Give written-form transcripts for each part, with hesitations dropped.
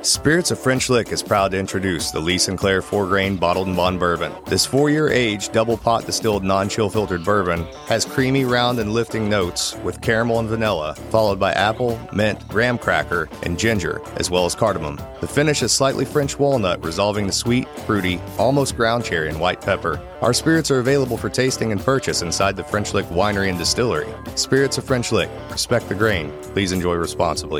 Spirits of French Lick is proud to introduce the Lee Sinclair 4-grain bottled and bond bourbon. This 4-year aged double pot distilled non-chill filtered bourbon has creamy, round, and lifting notes with caramel and vanilla, followed by apple, mint, graham cracker, and ginger, as well as cardamom. The finish is slightly French walnut, resolving the sweet, fruity, almost ground cherry and white pepper. Our spirits are available for tasting and purchase inside the French Lick Winery and Distillery. Spirits of French Lick. Respect the grain. Please enjoy responsibly.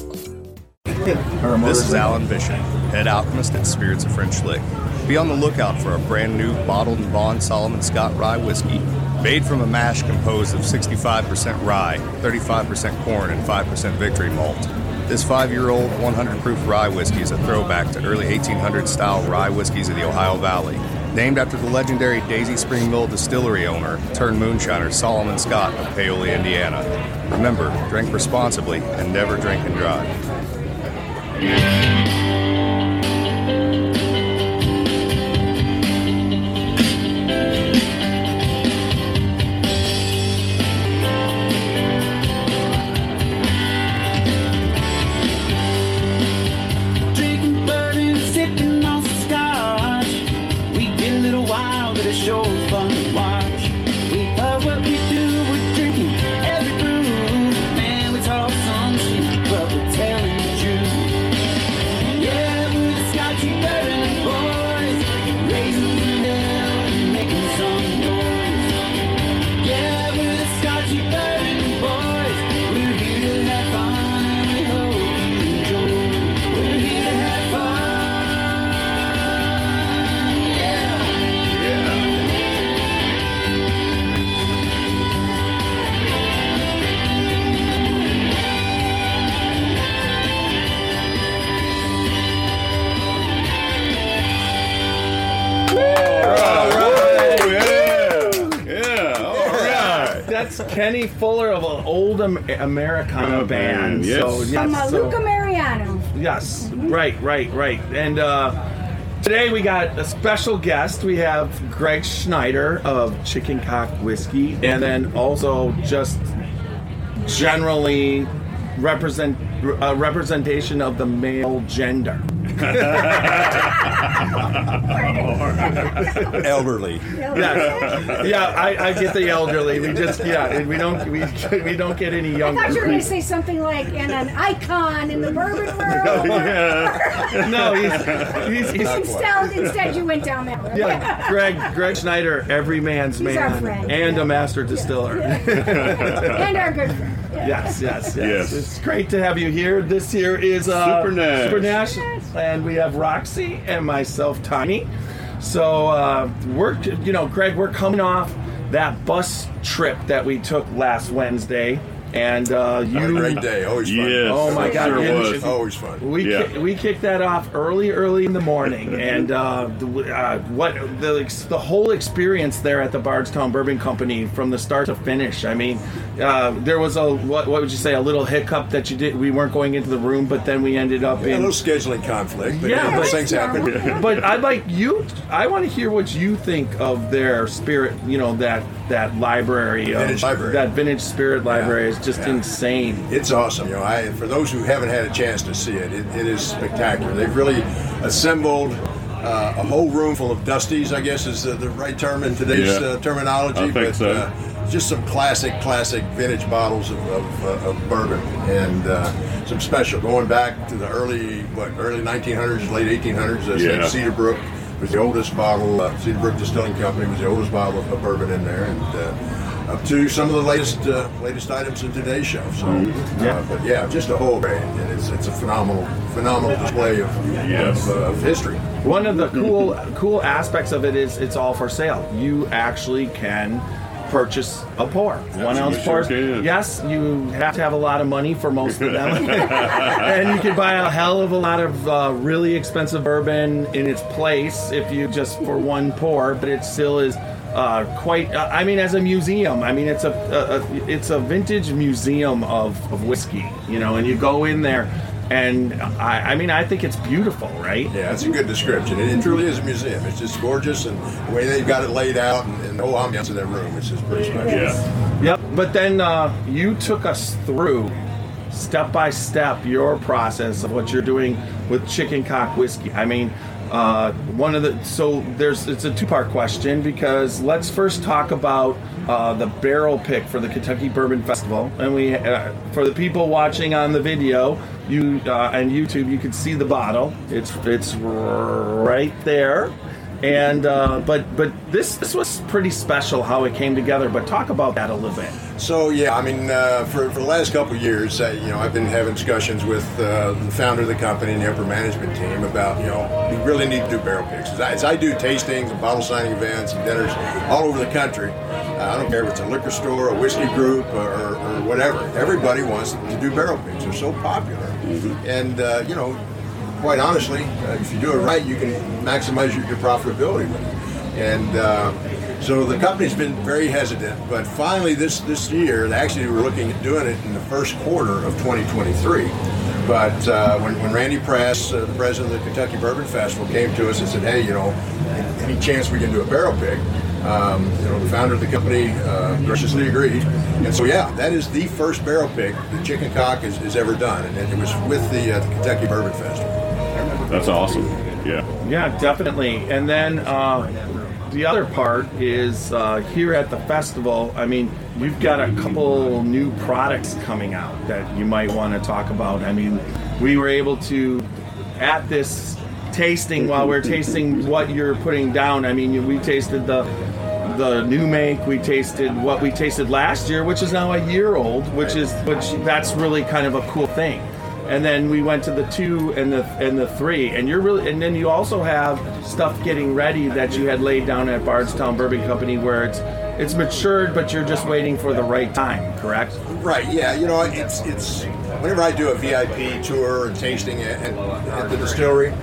This is Alan Bishop, head alchemist at Spirits of French Lick. Be on the lookout for a brand new bottled and bond Solomon Scott rye whiskey, made from a mash composed of 65% rye, 35% corn, and 5% victory malt. This 5-year-old 100 proof rye whiskey is a throwback to early 1800s style rye whiskeys of the Ohio Valley. Named after the legendary Daisy Spring Mill distillery owner turned moonshiner Solomon Scott of Paoli, Indiana. Remember, drink responsibly and never drink and drive. Drinking bourbon, sipping on some scotch. We get a little wild, but it's sure fun to watch. We love what we do, we're drinking every brew. Man, we talk some shit, but we're telling the truth. Yeah, we're the Scotchy Bourbon Boys, raising the hell and making some noise. Yeah, we're the Scotchy Bourbon Boys. We're here to have fun and we hope you enjoy. We're here to have fun. Yeah. That's Kenny Fuller of an old Americana band. yes. So, yes, From Luca Mariano. yes, right. And today we got a special guest. We have Greg Schneider of Chicken Cock Whiskey, and then also just generally representation of the male gender. Elderly. Yeah, I get the elderly. We don't get any I younger. thought you were going to say something like, and an icon in the bourbon world. No, he's Instead, you went down that road. yeah. Greg Schneider, every man's He's our man, friend. and a master distiller. And our good friend. Yes. Yes. It's great to have you here. This here is Super Nash. And we have Roxy and myself, Tiny. So Greg, we're coming off that bus trip that we took last Wednesday, and Had a great day. Always fun. Yes. Oh my God! Sure yeah, was. Always fun. We kicked that off early in the morning, and the whole experience there at the Bardstown Bourbon Company from the start to finish. I mean, there was what would you say, a little hiccup that you did. We weren't going into the room, but then we ended up A in. little scheduling conflict, but Yeah, those but- things happen. But I want to hear what you think of their spirit. That library, Vintage library. that vintage spirit library is just insane. It's awesome. For those who haven't had a chance to see it, it is spectacular. They've really assembled a whole room full of dusties, I guess is the right term in today's terminology. I think so. Just some classic vintage bottles of bourbon, and some special going back to the early 1900s, late 1800s. Cedar Brook was the oldest bottle. Cedar Brook Distilling Company was the oldest bottle of bourbon in there, and up to some of the latest items in today's show. So, but just a whole range, and it's a phenomenal display of history. One of the cool aspects of it is it's all for sale. You actually can purchase a pour, 1 ounce pour. can. Yes, you have to have a lot of money for most of them, and you can buy a hell of a lot of really expensive bourbon in its place if you just for one pour. But it still is quite. As a museum, it's a vintage museum of whiskey. And you go in there. And I think it's beautiful, right? Yeah, that's a good description. It truly is a museum. It's just gorgeous, and the way they've got it laid out, and the whole ambiance in that room, it's just pretty special. Yeah. Yep. But then you took us through step by step your process of what you're doing with Chicken Cock whiskey. I mean, it's a two-part question, because let's first talk about the barrel pick for the Kentucky Bourbon Festival. And we, for the people watching on the video, and YouTube, you can see the bottle. It's right there. And but this was pretty special how it came together. But talk about that a little bit. So yeah, I mean, for the last couple of years, I've been having discussions with the founder of the company and the upper management team about, we really need to do barrel picks. As I do tastings and bottle signing events and dinners all over the country. I don't care if it's a liquor store, a whiskey group, or whatever. Everybody wants to do barrel picks. They're so popular, and quite honestly, if you do it right, you can maximize your profitability with it. And so the company's been very hesitant, but finally this year, actually we're looking at doing it in the first quarter of 2023. But when Randy Press, the president of the Kentucky Bourbon Festival, came to us and said, hey, any chance we can do a barrel pick? The founder of the company graciously agreed. And so, that is the first barrel pick that Chicken Cock has ever done. And it was with the Kentucky Bourbon Festival. That's awesome. Yeah. Yeah, definitely. And then the other part is here at the festival, I mean, you've got a couple new products coming out that you might want to talk about. I mean, we were able to, at this tasting, while we're tasting what you're putting down, I mean, we tasted the new make, we tasted what we tasted last year, which is now a year old, which that's really kind of a cool thing. And then we went to the 2 and the 3, and and then you also have stuff getting ready that you had laid down at Bardstown Bourbon Company, where it's matured, but you're just waiting for the right time, correct? Right. Yeah. It's whenever I do a VIP tour and tasting at the distillery.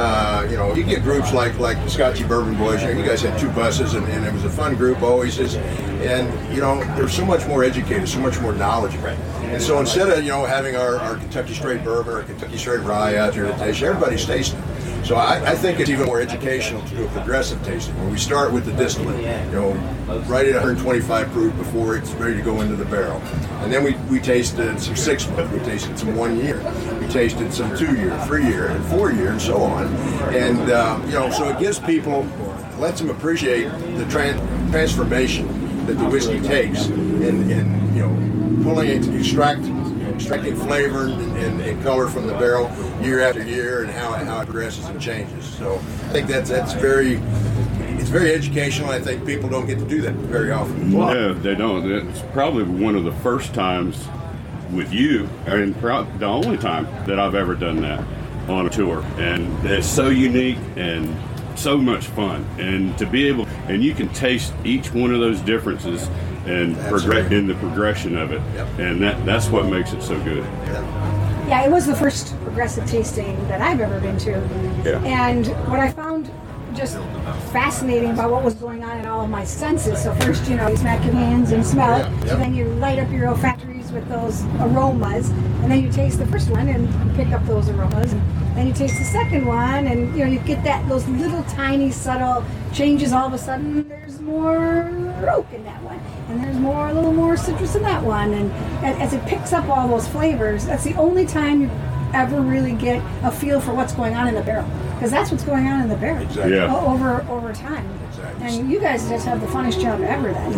You get groups like the Scotchy Bourbon Boys. You guys had 2 buses, and it was a fun group always. And they're so much more educated, so much more knowledgeable. And so instead of having our Kentucky Straight Bourbon or Kentucky Straight Rye out there to taste, everybody's tasting. So I think it's even more educational to do a progressive tasting, where we start with the distillate, right at 125 proof before it's ready to go into the barrel. And then we tasted some 6 month, we tasted some 1 year, we tasted some 2 year, 3 year, and 4 year, and so on. And so it gives people, lets them appreciate the transformation that the whiskey takes in pulling it, extracting flavor and color from the barrel year after year, and how it progresses and changes. So I think it's very educational. I think people don't get to do that very often. No, they don't. It's probably one of the first times with you, and the only time that I've ever done that on a tour. And it's so unique and so much fun. And to be able, and you can taste each one of those differences and progress in the progression of it. Yep. And that's what makes it so good. Yeah, it was the first progressive tasting that I've ever been to. Yeah. And what I found just fascinating about what was going on in all of my senses. So first, you smack your hands and smell it. Yep. And then you light up your olfactories with those aromas. And then you taste the first one and pick up those aromas. And then you taste the second one, and you get those little tiny subtle changes. All of a sudden, there's more oak in that one, and there's a little more citrus in that one. And as it picks up all those flavors, that's the only time you ever really get a feel for what's going on in the barrel, because that's what's going on in the barrel. Exactly. Yeah. Over time. Exactly. And you guys just have the funnest job ever then.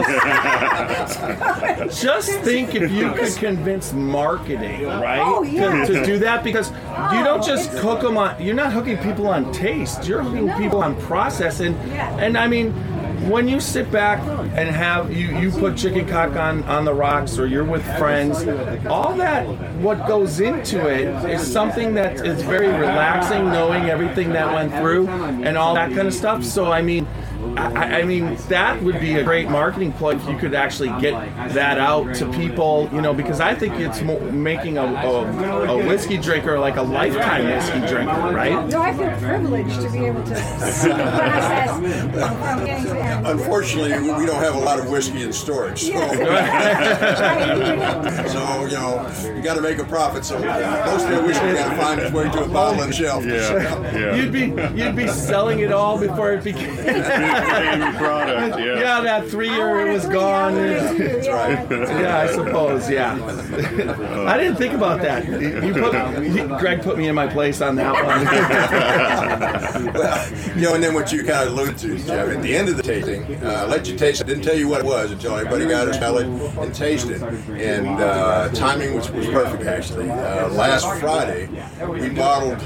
Just think if you could convince marketing, right? Oh, yeah. to do that, because you don't just hook them on, you're not hooking people on taste, you're hooking people on process. And I mean, when you sit back and have you put Chicken Cock on the rocks, or you're with friends, all that, what goes into it is something that is very relaxing, knowing everything that went through and all that kind of stuff. So I mean that would be a great marketing plug if you could actually get that out to people, because I think it's making a whiskey drinker like a lifetime whiskey drinker, right? No, I feel privileged to be able to see the process from getting to end. Unfortunately, we don't have a lot of whiskey in storage, so you got to make a profit. So most of the whiskey got to find its way to a bottle on the shelf. Yeah. You'd be selling it all before it became. Damn product, yeah. Yeah, that 3-year it was gone. That's right. Yeah, I suppose. Yeah, I didn't think about that. Greg put me in my place on that one. Well, and then what you kind of alluded to, Jeff, at the end of the tasting, let you taste it. Didn't tell you what it was until everybody got it, smelled it, and tasted. And timing was perfect, actually. Last Friday, we bottled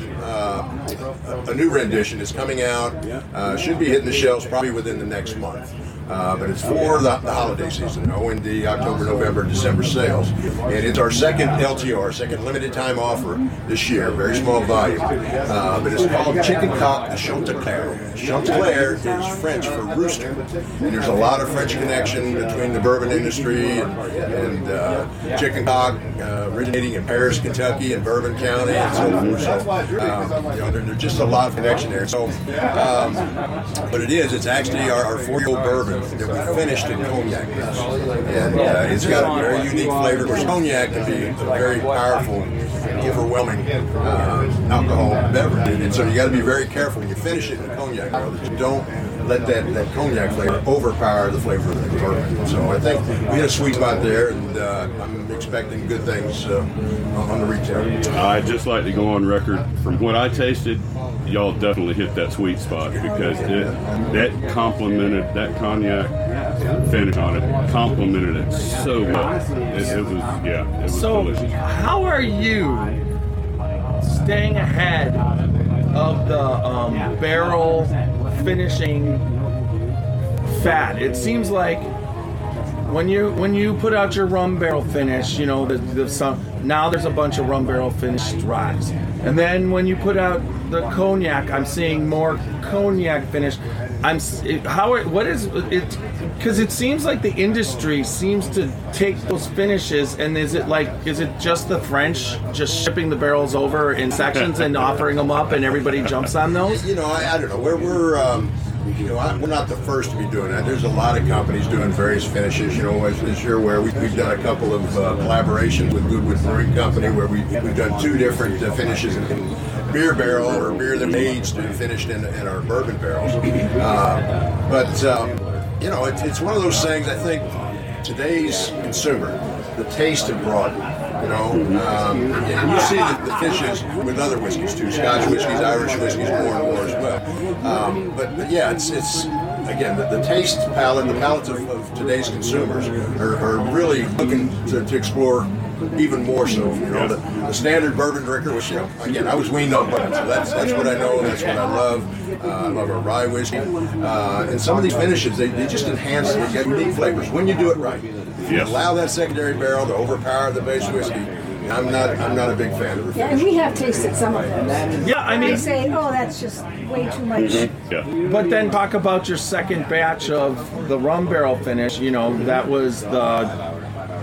a new rendition. It's coming out. Should be hitting the shelves probably within the next month. But it's for the holiday season, OND, October, November, December sales. And it's our second LTR, second limited time offer this year, very small volume. But it's called Chicken Cock de Chanticleer. Chanticleer is French for rooster. And there's a lot of French connection between the bourbon industry and Chicken Cock, originating in Paris, Kentucky, and Bourbon County, and so forth. So, there's just a lot of connection there. So, but it's actually our 4-year-old bourbon that we finished in cognac. And it's got a very unique flavor. Of course, cognac can be a very powerful, overwhelming alcohol beverage. And so you got to be very careful when you finish it in cognac barrel that you don't let that cognac flavor overpower the flavor of the bourbon. So I think we hit a sweet spot there, and I'm expecting good things on the retail. I'd just like to go on record. From what I tasted, y'all definitely hit that sweet spot because that complemented that cognac finish on it. Complemented it so well. It was delicious. How are you staying ahead of the barrel finishing fad? It seems like when you put out your rum barrel finish, now there's a bunch of rum barrel finished ryes, and then when you put out the cognac, I'm seeing more cognac finish. What is it? Because it seems like the industry seems to take those finishes, and is it just the French just shipping the barrels over in sections and offering them up, and everybody jumps on those? I don't know. We're not the first to be doing that. There's a lot of companies doing various finishes. As you're aware, we've done a couple of collaborations with Goodwood Brewing Company where we've done 2 different finishes in beer barrel or beer that we aged and finished in our bourbon barrels. It's one of those things. I think today's consumer, the taste have broadened. And you see the finishes with other whiskeys too, Scotch whiskeys, Irish whiskeys, more and more as well. But yeah, it's again the taste palette, the palates of today's consumers are really looking to explore even more so. The standard bourbon drinker, which again I was weaned on bourbon, so that's what I know, that's what I love. I love our rye whiskey, and some of these finishes they just enhance. They get unique flavors when you do it right. If you allow that secondary barrel to overpower the base whiskey, I'm not a big fan of it. Yeah, and we have tasted some of them. Yeah, I mean, they say, that's just way too much. Yeah. But then talk about your second batch of the rum barrel finish. That was the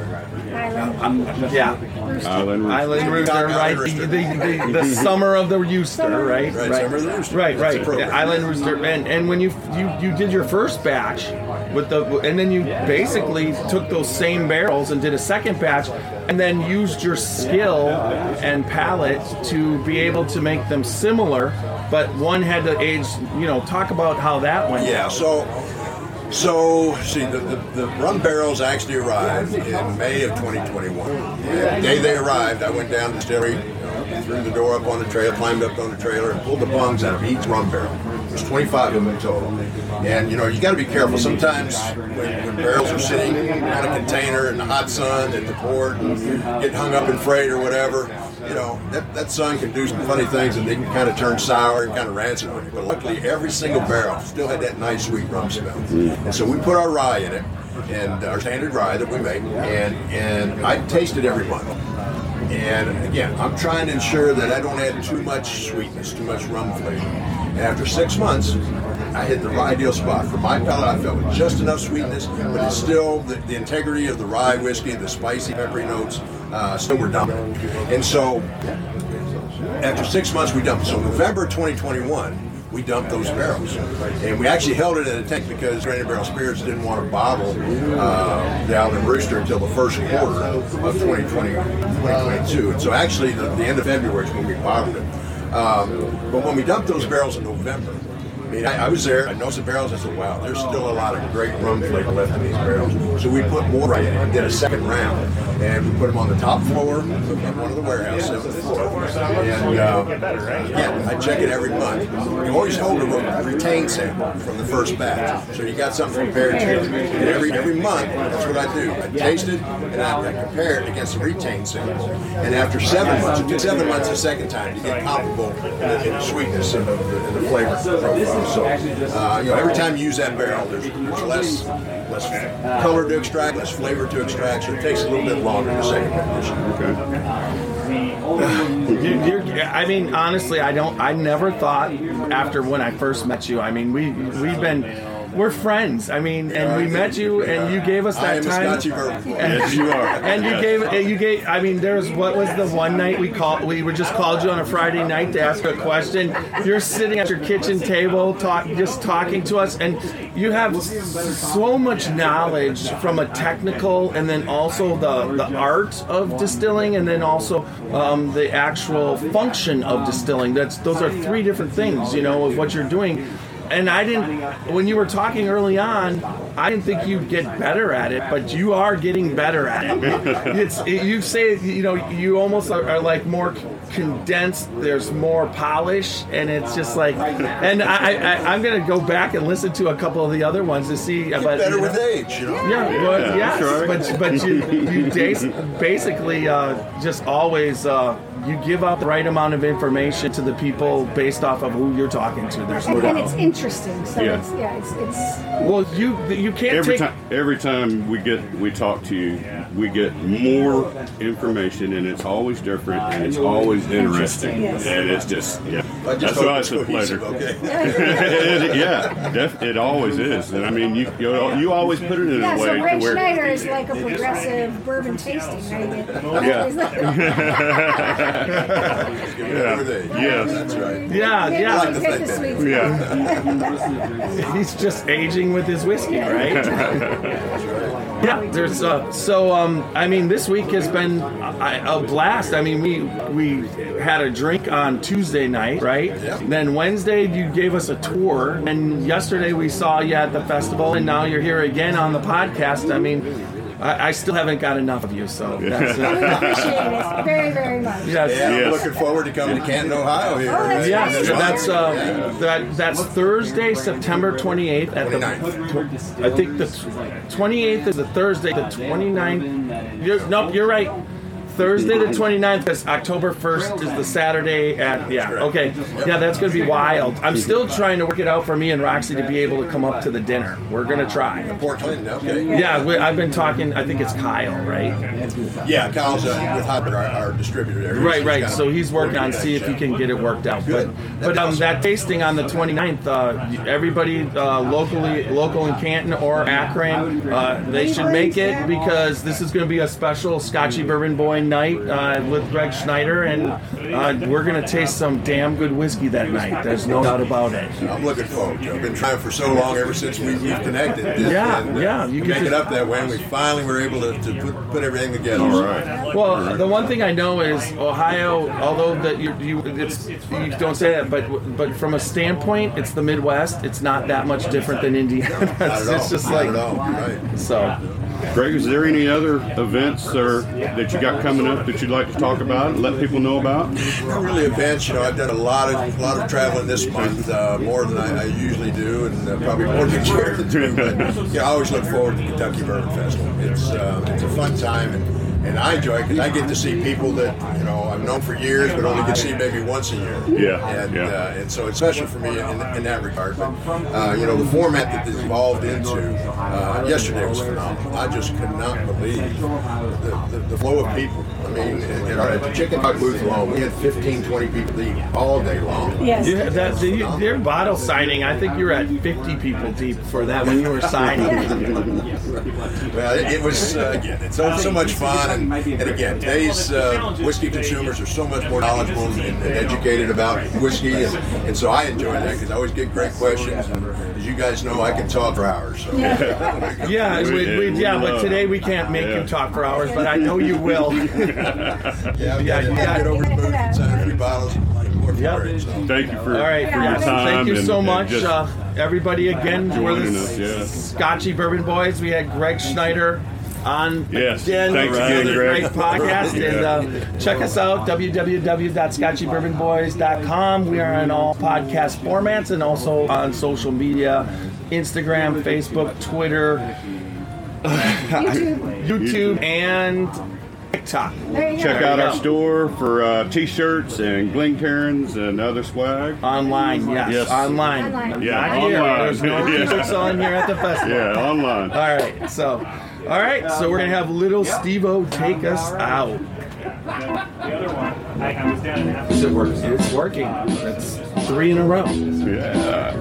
Island Rooster, right? The summer of the rooster, right? Right, summer of the rooster. Right. The Island Rooster, and when you did your first batch and then you basically took those same barrels and did a second batch, and then used your skill and palate to be able to make them similar, but one had to age. Talk about how that went. Yeah. So, see, the rum barrels actually arrived in May of 2021. And the day they arrived, I went down to the distillery, threw the door up on the trailer, climbed up on the trailer, and pulled the bungs out of each rum barrel. There's 25 of them in total. And, you got to be careful. Sometimes when barrels are sitting on a container in the hot sun at the port and get hung up in freight or whatever, that sun can do some funny things, and they can kind of turn sour and kind of rancid on you. But luckily, every single barrel still had that nice sweet rum smell. And so we put our rye in it, and our standard rye that we make, and I tasted every month. And again, I'm trying to ensure that I don't add too much sweetness, too much rum flavor. And after 6 months, I hit the ideal spot. For my palate, I felt just enough sweetness, but it's still the integrity of the rye whiskey, the spicy, peppery notes, still were dominant. And so, after 6 months, we dumped. So November 2021, we dumped those barrels. And we actually held it in a tank because Granite Barrel Spirits didn't want to bottle the Island Rooster until the first quarter of 2022. And so actually, the end of February is when we bottled it. But when we dumped those barrels in November, mean, I was there. I noticed the barrels. I said, wow, there's still a lot of great rum flavor left in these barrels. So we put more right in and did a second round. And we put them on the top floor of one of the warehouses, 7th floor. And again, I check it every month. You always hold a retained sample from the first batch. So you got something compared to. And every month, that's what I do. I taste it and I compare it against the retained sample. And after 7 months, it took 7 months the second time to get comparable in the sweetness and the flavor profile. So every time you use that barrel, there's less color to extract, less flavor to extract, so it takes a little bit longer the second rendition. Okay. I mean, honestly, I never thought after when I first met you. I mean, we're friends. I mean, and we met you, and you gave us that time. I am a Scotchy bourbon. Yes, you are. And you gave. I mean, what was the one night we called just called you on a Friday night to ask a question. You're sitting at your kitchen table, just talking to us, and you have so much knowledge from a technical, and then also the art of distilling, and then also the actual function of distilling. Those are three different things, of what you're doing. And when you were talking early on, I didn't think you'd get better at it, but you are getting better at it. You say, you almost are like more condensed, there's more polish, and it's just like, and I'm going to go back and listen to a couple of the other ones to see. Get better with age, Yeah, well, yes, right. but you basically just always... you give out the right amount of information to the people based off of who you're talking to. There's no doubt. And it's interesting. So it's well, you can't every time we talk to you, we get more information, and it's always different, and it's always interesting, and it's just that's why it's a pleasure. Okay. It always is, and I mean you always put it in a way so Greg to where Schneider is like a progressive bourbon tasting, right? Yes, that's right. Yeah. I like to think that. He's just aging with his whiskey, right? Yeah, there's I mean, this week has been a blast. I mean, we had a drink on Tuesday night, right? Yeah. Then Wednesday you gave us a tour, and yesterday we saw you at the festival, and now you're here again on the podcast. I mean, I still haven't got enough of you, so that's We appreciate it very, very much. yes. I'm looking forward to coming to Canton, Ohio here. that's Yes, great. that's Thursday, September 28th at 29th. I think the 28th is the Thursday, the 29th. You're right. Thursday the 29th, because October 1st is the Saturday at, okay. Yeah, that's going to be wild. I'm still trying to work it out for me and Roxy to be able to come up to the dinner. We're going to try. Port Clinton, okay. Yeah, I've been talking, I think it's Kyle, right? Yeah, Kyle's with Hybrid, our distributor there. Right. So he's working on see if he can get it worked out. But that tasting on the 29th, everybody local in Canton or Akron, they should make it, because this is going to be a special Scotchy Bourbon Boy night with Greg Schneider, and we're going to taste some damn good whiskey that night. There's no doubt about it. I'm looking forward to it. I've been trying for so long, ever since we've connected. You make it up that way, and we finally were able to put everything together. all right. Well, the one thing I know is Ohio, although that you don't say that, but from a standpoint, it's the Midwest. It's not that much different than Indiana. It's just like right. so. Greg, is there any other events that you got coming up that you'd like to talk about and let people know about? Not really events. I've done a lot of traveling this month, more than I usually do, and probably more than Jared do. But I always look forward to Kentucky Bourbon Festival. It's a fun time, and I enjoy it because I get to see people that I've known for years, but only get to see maybe once a year. And so it's special for me in that regard. But the format that it's evolved into yesterday was phenomenal. I just could not believe the flow of people. I mean, at the Chicken Hawk booth alone, we had 15, 20 people deep all day long. Yes. Their bottle signing, I think you were at 50 people deep for that when you were signing. Well, it was, again, it's so much fun. And again, today's whiskey consumers are so much more knowledgeable and educated about whiskey. And so I enjoy that because I always get great questions. And as you guys know, I can talk for hours. So. But today we can't make you talk for hours, but I know you will. You get over the booth and sign a few bottles. More Yep. for it, so. Thank you for All right, your Yeah, time. thank you so and much, just everybody. Again, we're joining the us, yeah. Scotchy Bourbon Boys. We had Greg Schneider on Yes. again. Thanks again, another Greg. great podcast. Yeah. And check us out, www.scotchybourbonboys.com. We are on all podcast formats and also on social media, Instagram, Facebook, Twitter, YouTube, and TikTok. There you Check go. out you our go. store for T-shirts and Glencairns and other swag. Online, yes. Yes. Online. Online. Yeah, Not here. online. There's no Yeah. t-shirts on here at the festival. Yeah, online. All right, so we're gonna have little Steve-O take us out. It works. It's working. That's 3 in a row. Yeah.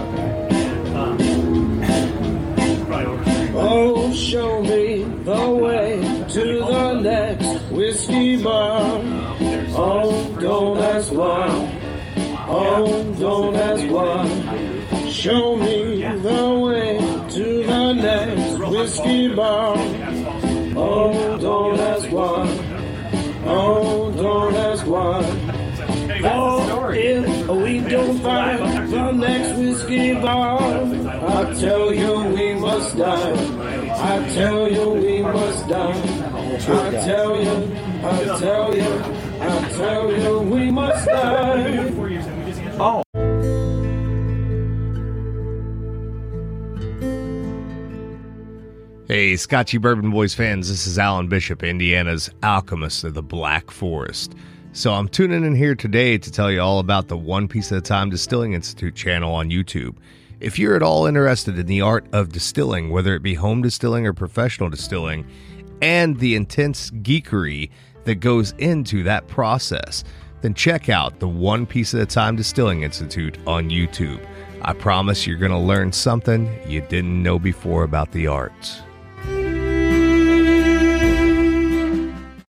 Oh, show me the way to the next whiskey bar. Oh, don't ask why. Oh, don't ask why. Show me the way to the next whiskey bar. Oh, don't ask why. Oh, don't ask why. Oh, if we don't find the next whiskey bar, I tell you we must die. I tell you we must die. I tell you, I tell you, I tell you we must die. Oh. Hey, Scotchy Bourbon Boys fans, this is Alan Bishop, Indiana's alchemist of the Black Forest. So I'm tuning in here today to tell you all about the One Piece at a Time Distilling Institute channel on YouTube. If you're at all interested in the art of distilling, whether it be home distilling or professional distilling, and the intense geekery that goes into that process, then check out the One Piece at a Time Distilling Institute on YouTube. I promise you're going to learn something you didn't know before about the arts.